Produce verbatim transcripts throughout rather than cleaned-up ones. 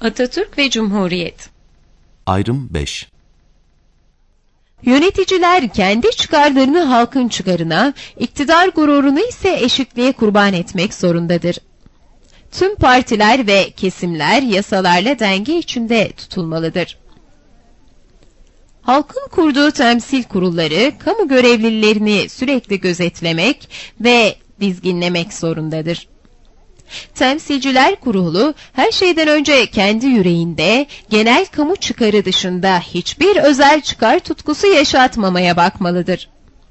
Atatürk ve Cumhuriyet. Ayrım beş. Yöneticiler kendi çıkarlarını halkın çıkarına, iktidar gururunu ise eşitliğe kurban etmek zorundadır. Tüm partiler ve kesimler yasalarla denge içinde tutulmalıdır. Halkın kurduğu temsil kurulları, kamu görevlilerini sürekli gözetlemek ve dizginlemek zorundadır. Temsilciler Kurulu, her şeyden önce kendi yüreğinde, genel kamu çıkarı dışında hiçbir özel çıkar tutkusu yaşatmamaya bakmalıdır.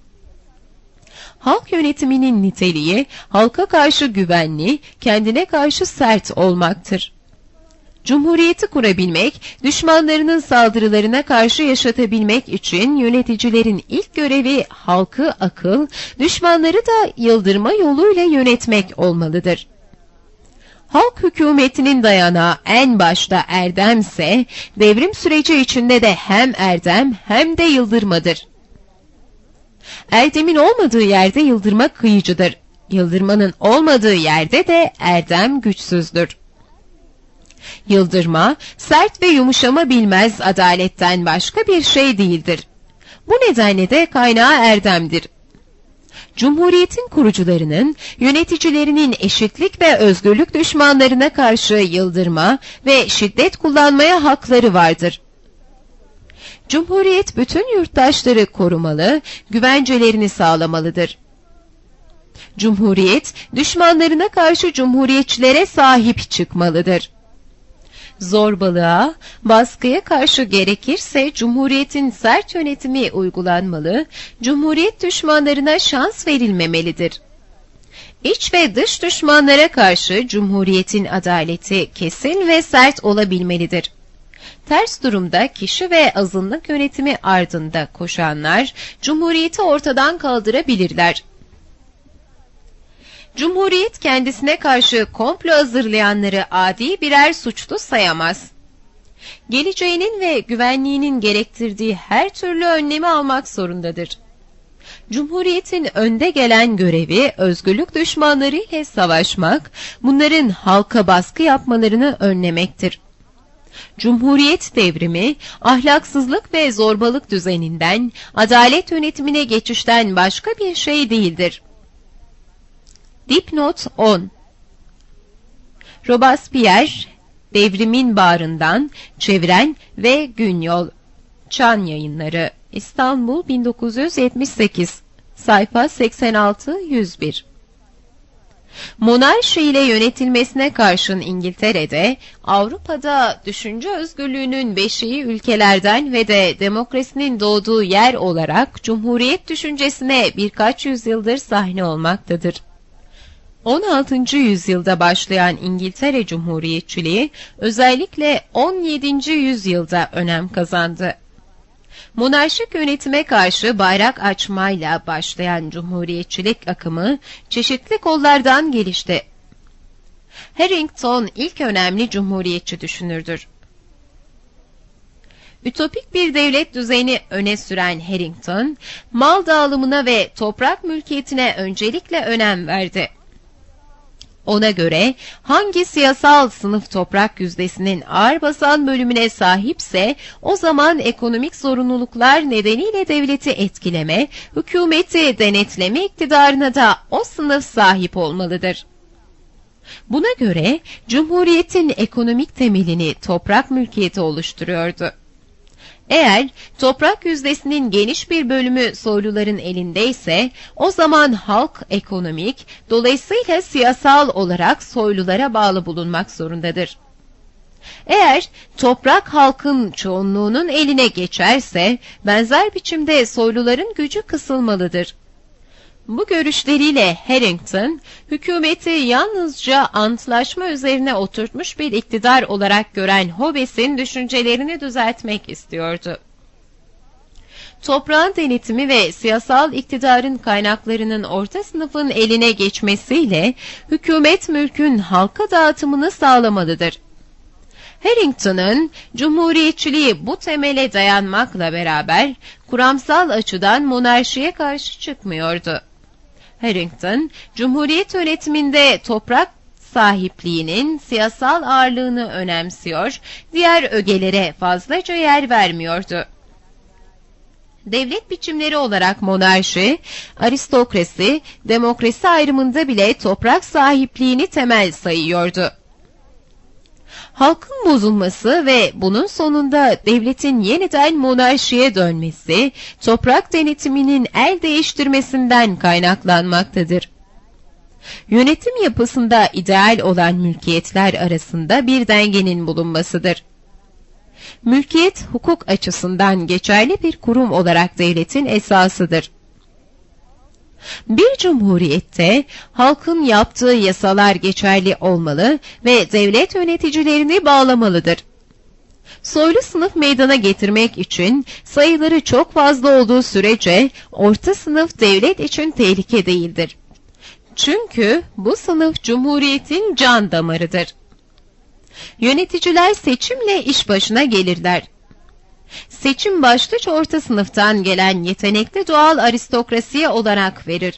Halk yönetiminin niteliği, halka karşı güvenli, kendine karşı sert olmaktır. Cumhuriyeti kurabilmek, düşmanlarının saldırılarına karşı yaşatabilmek için yöneticilerin ilk görevi halkı akıl, düşmanları da yıldırma yoluyla yönetmek olmalıdır. Halk hükümetinin dayanağı en başta erdemse, devrim süreci içinde de hem erdem hem de yıldırmadır. Erdemin olmadığı yerde yıldırma kıyıcıdır. Yıldırmanın olmadığı yerde de erdem güçsüzdür. Yıldırma, sert ve yumuşama bilmez adaletten başka bir şey değildir. Bu nedenle de kaynağı erdemdir. Cumhuriyetin kurucularının, yöneticilerinin eşitlik ve özgürlük düşmanlarına karşı yıldırma ve şiddet kullanmaya hakları vardır. Cumhuriyet bütün yurttaşları korumalı, güvencelerini sağlamalıdır. Cumhuriyet, düşmanlarına karşı cumhuriyetçilere sahip çıkmalıdır. Zorbalığa, baskıya karşı gerekirse Cumhuriyet'in sert yönetimi uygulanmalı, Cumhuriyet düşmanlarına şans verilmemelidir. İç ve dış düşmanlara karşı Cumhuriyet'in adaleti kesin ve sert olabilmelidir. Ters durumda kişi ve azınlık yönetimi ardında koşanlar, Cumhuriyet'i ortadan kaldırabilirler. Cumhuriyet kendisine karşı komplo hazırlayanları adi birer suçlu sayamaz. Geleceğinin ve güvenliğinin gerektirdiği her türlü önlemi almak zorundadır. Cumhuriyetin önde gelen görevi özgürlük düşmanları ile savaşmak, bunların halka baskı yapmalarını önlemektir. Cumhuriyet devrimi, ahlaksızlık ve zorbalık düzeninden, adalet yönetimine geçişten başka bir şey değildir. Dipnot on. Robespierre, Devrimin Bağrından, Çeviren ve Günyol. Çan Yayınları, İstanbul bin dokuz yüz yetmiş sekiz, sayfa seksen altı yüz bir. Monarşi ile yönetilmesine karşın İngiltere'de, Avrupa'da düşünce özgürlüğünün beşiği ülkelerden ve de demokrasinin doğduğu yer olarak Cumhuriyet düşüncesine birkaç yüzyıldır sahne olmaktadır. on altıncı yüzyılda başlayan İngiltere Cumhuriyetçiliği özellikle on yedinci yüzyılda önem kazandı. Monarşik yönetime karşı bayrak açmayla başlayan cumhuriyetçilik akımı çeşitli kollardan gelişti. Harrington ilk önemli cumhuriyetçi düşünürdür. Ütopik bir devlet düzeni öne süren Harrington, mal dağılımına ve toprak mülkiyetine öncelikle önem verdi. Ona göre hangi siyasal sınıf toprak yüzdesinin ağır basan bölümüne sahipse o zaman ekonomik zorunluluklar nedeniyle devleti etkileme, hükümeti denetleme iktidarına da o sınıf sahip olmalıdır. Buna göre Cumhuriyet'in ekonomik temelini toprak mülkiyeti oluşturuyordu. Eğer toprak yüzdesinin geniş bir bölümü soyluların elindeyse, o zaman halk ekonomik, dolayısıyla siyasal olarak soylulara bağlı bulunmak zorundadır. Eğer toprak halkın çoğunluğunun eline geçerse, benzer biçimde soyluların gücü kısılmalıdır. Bu görüşleriyle Harrington, hükümeti yalnızca antlaşma üzerine oturtmuş bir iktidar olarak gören Hobbes'in düşüncelerini düzeltmek istiyordu. Toprağın denetimi ve siyasal iktidarın kaynaklarının orta sınıfın eline geçmesiyle hükümet mülkün halka dağıtımını sağlamalıdır. Harrington'ın cumhuriyetçiliği bu temele dayanmakla beraber kuramsal açıdan monarşiye karşı çıkmıyordu. Harrington, Cumhuriyet yönetiminde toprak sahipliğinin siyasal ağırlığını önemsiyor, diğer ögelere fazlaca yer vermiyordu. Devlet biçimleri olarak monarşi, aristokrasi, demokrasi ayrımında bile toprak sahipliğini temel sayıyordu. Halkın bozulması ve bunun sonunda devletin yeniden monarşiye dönmesi, toprak denetiminin el değiştirmesinden kaynaklanmaktadır. Yönetim yapısında ideal olan mülkiyetler arasında bir dengenin bulunmasıdır. Mülkiyet, hukuk açısından geçerli bir kurum olarak devletin esasıdır. Bir cumhuriyette halkın yaptığı yasalar geçerli olmalı ve devlet yöneticilerini bağlamalıdır. Soylu sınıf meydana getirmek için sayıları çok fazla olduğu sürece orta sınıf devlet için tehlike değildir. Çünkü bu sınıf cumhuriyetin can damarıdır. Yöneticiler seçimle iş başına gelirler. Seçim başlıca orta sınıftan gelen yetenekli doğal aristokrasiye olarak verir.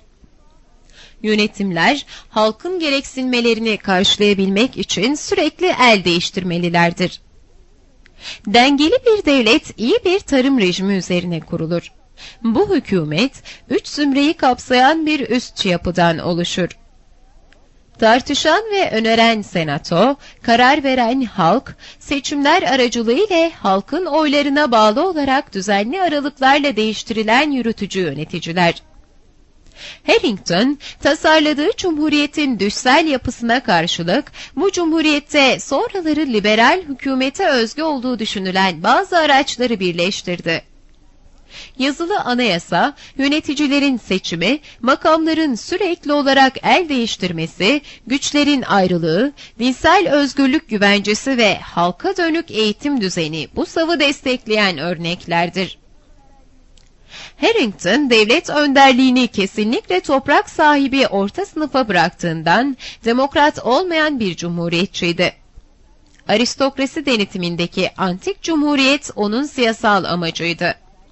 Yönetimler, halkın gereksinmelerini karşılayabilmek için sürekli el değiştirmelilerdir. Dengeli bir devlet, iyi bir tarım rejimi üzerine kurulur. Bu hükümet, üç zümreyi kapsayan bir üst yapıdan oluşur. Tartışan ve öneren senato, karar veren halk, seçimler aracılığıyla halkın oylarına bağlı olarak düzenli aralıklarla değiştirilen yürütücü yöneticiler. Harrington, tasarladığı cumhuriyetin düşsel yapısına karşılık, bu cumhuriyette sonraları liberal hükümete özgü olduğu düşünülen bazı araçları birleştirdi. Yazılı anayasa, yöneticilerin seçimi, makamların sürekli olarak el değiştirmesi, güçlerin ayrılığı, dinsel özgürlük güvencesi ve halka dönük eğitim düzeni bu savı destekleyen örneklerdir. Harrington, devlet önderliğini kesinlikle toprak sahibi orta sınıfa bıraktığından demokrat olmayan bir cumhuriyetçiydi. Aristokrasi denetimindeki antik cumhuriyet onun siyasal amacıydı.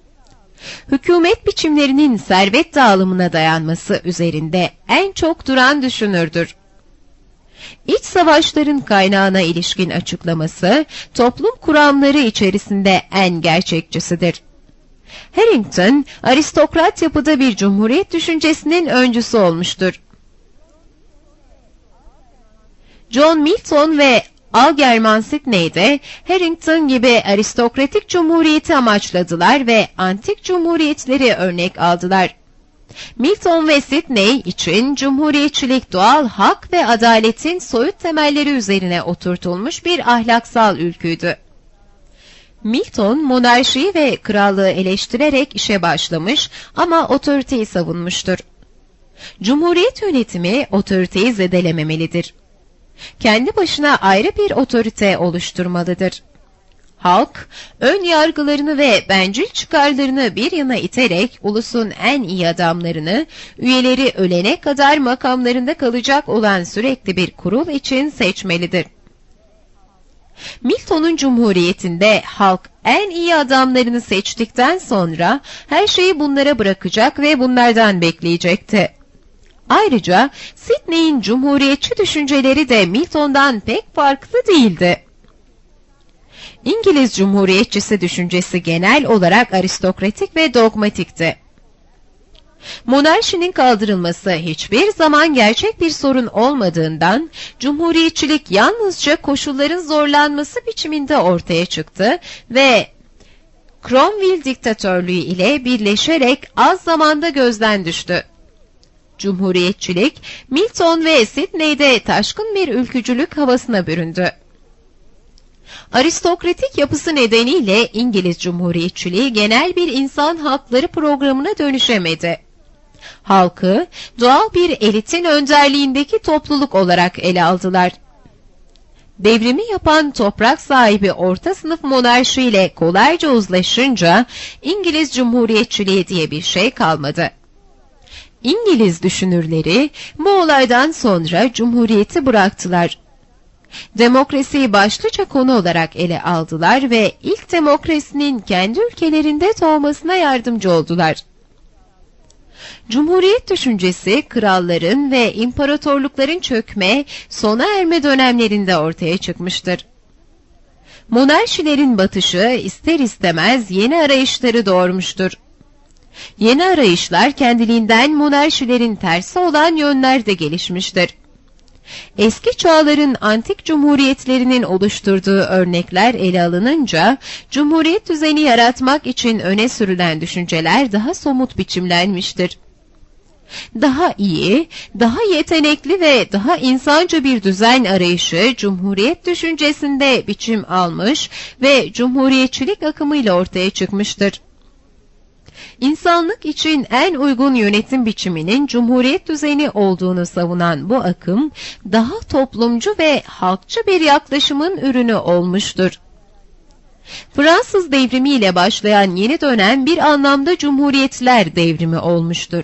Hükümet biçimlerinin servet dağılımına dayanması üzerinde en çok duran düşünürdür. İç savaşların kaynağına ilişkin açıklaması, toplum kuramları içerisinde en gerçekçisidir. Harrington, aristokrat yapıda bir cumhuriyet düşüncesinin öncüsü olmuştur. John Milton ve Algernon Sidney de Harrington gibi aristokratik cumhuriyeti amaçladılar ve antik cumhuriyetleri örnek aldılar. Milton ve Sidney için cumhuriyetçilik doğal hak ve adaletin soyut temelleri üzerine oturtulmuş bir ahlaksal ülküydü. Milton, monarşiyi ve krallığı eleştirerek işe başlamış ama otoriteyi savunmuştur. Cumhuriyet yönetimi otoriteyi zedelememelidir. Kendi başına ayrı bir otorite oluşturmalıdır. Halk, ön yargılarını ve bencil çıkarlarını bir yana iterek ulusun en iyi adamlarını, üyeleri ölene kadar makamlarında kalacak olan sürekli bir kurul için seçmelidir. Milton'un cumhuriyetinde halk en iyi adamlarını seçtikten sonra her şeyi bunlara bırakacak ve bunlardan bekleyecekti. Ayrıca Sidney'in cumhuriyetçi düşünceleri de Milton'dan pek farklı değildi. İngiliz cumhuriyetçisi düşüncesi genel olarak aristokratik ve dogmatikti. Monarşinin kaldırılması hiçbir zaman gerçek bir sorun olmadığından, cumhuriyetçilik yalnızca koşulların zorlanması biçiminde ortaya çıktı ve Cromwell diktatörlüğü ile birleşerek az zamanda gözden düştü. Cumhuriyetçilik, Milton ve Sidney'de taşkın bir ülkücülük havasına büründü. Aristokratik yapısı nedeniyle İngiliz cumhuriyetçiliği genel bir insan hakları programına dönüşemedi. Halkı, doğal bir elitin önderliğindeki topluluk olarak ele aldılar. Devrimi yapan toprak sahibi orta sınıf monarşi ile kolayca uzlaşınca İngiliz cumhuriyetçiliği diye bir şey kalmadı. İngiliz düşünürleri bu olaydan sonra cumhuriyeti bıraktılar. Demokrasiyi başlıca konu olarak ele aldılar ve ilk demokrasinin kendi ülkelerinde doğmasına yardımcı oldular. Cumhuriyet düşüncesi kralların ve imparatorlukların çökme, sona erme dönemlerinde ortaya çıkmıştır. Monarşilerin batışı ister istemez yeni arayışları doğurmuştur. Yeni arayışlar kendiliğinden monarşilerin tersi olan yönlerde gelişmiştir. Eski çağların antik cumhuriyetlerinin oluşturduğu örnekler ele alınınca, cumhuriyet düzeni yaratmak için öne sürülen düşünceler daha somut biçimlenmiştir. Daha iyi, daha yetenekli ve daha insancı bir düzen arayışı cumhuriyet düşüncesinde biçim almış ve cumhuriyetçilik akımıyla ortaya çıkmıştır. İnsanlık için en uygun yönetim biçiminin cumhuriyet düzeni olduğunu savunan bu akım, daha toplumcu ve halkçı bir yaklaşımın ürünü olmuştur. Fransız devrimi ile başlayan yeni dönem bir anlamda cumhuriyetler devrimi olmuştur.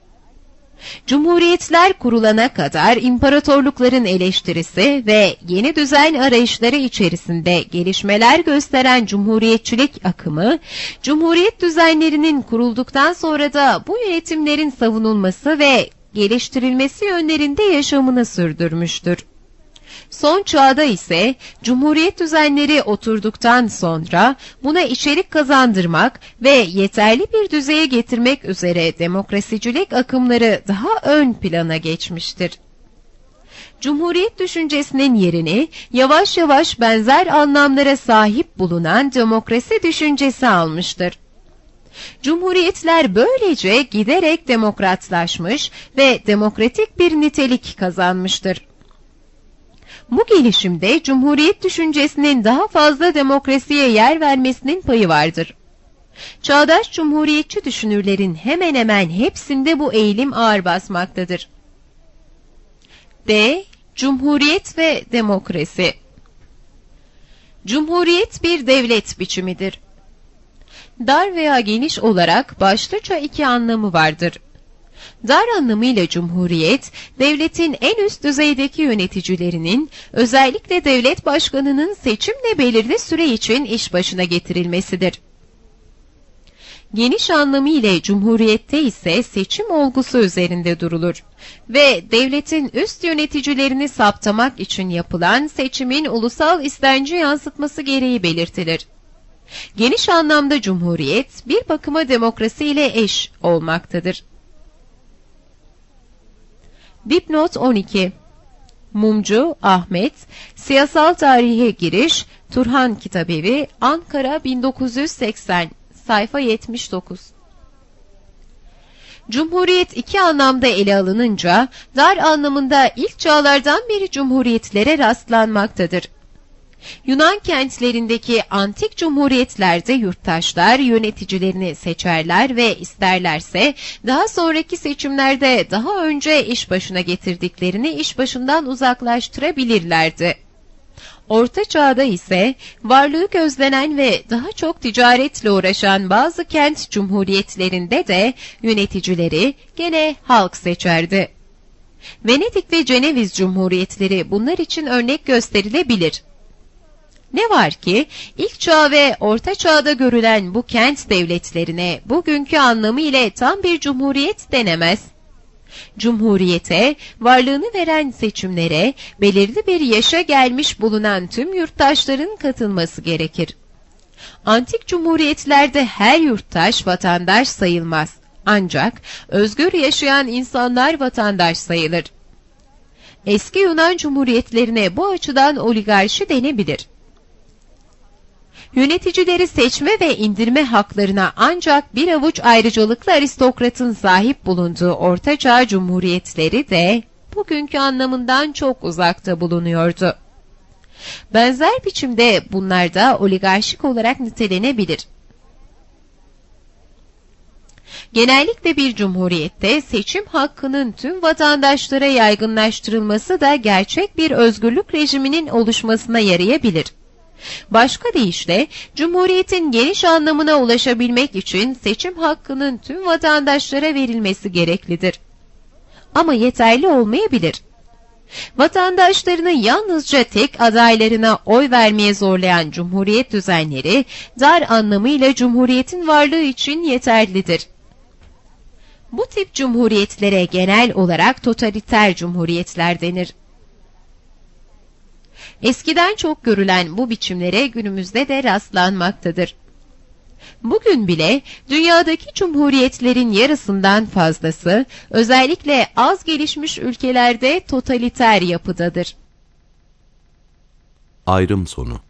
Cumhuriyetler kurulana kadar imparatorlukların eleştirisi ve yeni düzen arayışları içerisinde gelişmeler gösteren cumhuriyetçilik akımı, cumhuriyet düzenlerinin kurulduktan sonra da bu yönetimlerin savunulması ve geliştirilmesi yönlerinde yaşamını sürdürmüştür. Son çağda ise cumhuriyet düzenleri oturduktan sonra buna içerik kazandırmak ve yeterli bir düzeye getirmek üzere demokrasicilik akımları daha ön plana geçmiştir. Cumhuriyet düşüncesinin yerini yavaş yavaş benzer anlamlara sahip bulunan demokrasi düşüncesi almıştır. Cumhuriyetler böylece giderek demokratlaşmış ve demokratik bir nitelik kazanmıştır. Bu gelişimde cumhuriyet düşüncesinin daha fazla demokrasiye yer vermesinin payı vardır. Çağdaş cumhuriyetçi düşünürlerin hemen hemen hepsinde bu eğilim ağır basmaktadır. D. Cumhuriyet ve demokrasi. Cumhuriyet bir devlet biçimidir. Dar veya geniş olarak başlıca iki anlamı vardır. Dar anlamıyla cumhuriyet, devletin en üst düzeydeki yöneticilerinin, özellikle devlet başkanının seçimle belirli süre için iş başına getirilmesidir. Geniş anlamıyla cumhuriyette ise seçim olgusu üzerinde durulur ve devletin üst yöneticilerini saptamak için yapılan seçimin ulusal istenci yansıtması gereği belirtilir. Geniş anlamda cumhuriyet, bir bakıma demokrasi ile eş olmaktadır. Dipnot on iki. Mumcu Ahmet, Siyasal Tarihe Giriş, Turhan Kitabevi, Ankara bin dokuz yüz seksen, sayfa yetmiş dokuz. Cumhuriyet iki anlamda ele alınınca, dar anlamında ilk çağlardan beri cumhuriyetlere rastlanmaktadır. Yunan kentlerindeki antik cumhuriyetlerde yurttaşlar yöneticilerini seçerler ve isterlerse daha sonraki seçimlerde daha önce iş başına getirdiklerini iş başından uzaklaştırabilirlerdi. Orta Çağ'da ise varlığı gözlenen ve daha çok ticaretle uğraşan bazı kent cumhuriyetlerinde de yöneticileri gene halk seçerdi. Venedik ve Ceneviz cumhuriyetleri bunlar için örnek gösterilebilir. Ne var ki ilk çağ ve orta çağda görülen bu kent devletlerine bugünkü anlamı ile tam bir cumhuriyet denemez. Cumhuriyete, varlığını veren seçimlere, belirli bir yaşa gelmiş bulunan tüm yurttaşların katılması gerekir. Antik cumhuriyetlerde her yurttaş vatandaş sayılmaz. Ancak özgür yaşayan insanlar vatandaş sayılır. Eski Yunan cumhuriyetlerine bu açıdan oligarşi denebilir. Yöneticileri seçme ve indirme haklarına ancak bir avuç ayrıcalıklı aristokratın sahip bulunduğu Ortaçağ cumhuriyetleri de bugünkü anlamından çok uzakta bulunuyordu. Benzer biçimde bunlar da oligarşik olarak nitelenebilir. Genellikle bir cumhuriyette seçim hakkının tüm vatandaşlara yaygınlaştırılması da gerçek bir özgürlük rejiminin oluşmasına yarayabilir. Başka deyişle, Cumhuriyet'in geniş anlamına ulaşabilmek için seçim hakkının tüm vatandaşlara verilmesi gereklidir. Ama yeterli olmayabilir. Vatandaşlarını yalnızca tek adaylarına oy vermeye zorlayan Cumhuriyet düzenleri, dar anlamıyla Cumhuriyet'in varlığı için yeterlidir. Bu tip cumhuriyetlere genel olarak totaliter cumhuriyetler denir. Eskiden çok görülen bu biçimlere günümüzde de rastlanmaktadır. Bugün bile dünyadaki cumhuriyetlerin yarısından fazlası, özellikle az gelişmiş ülkelerde totaliter yapıdadır. Ayrım sonu.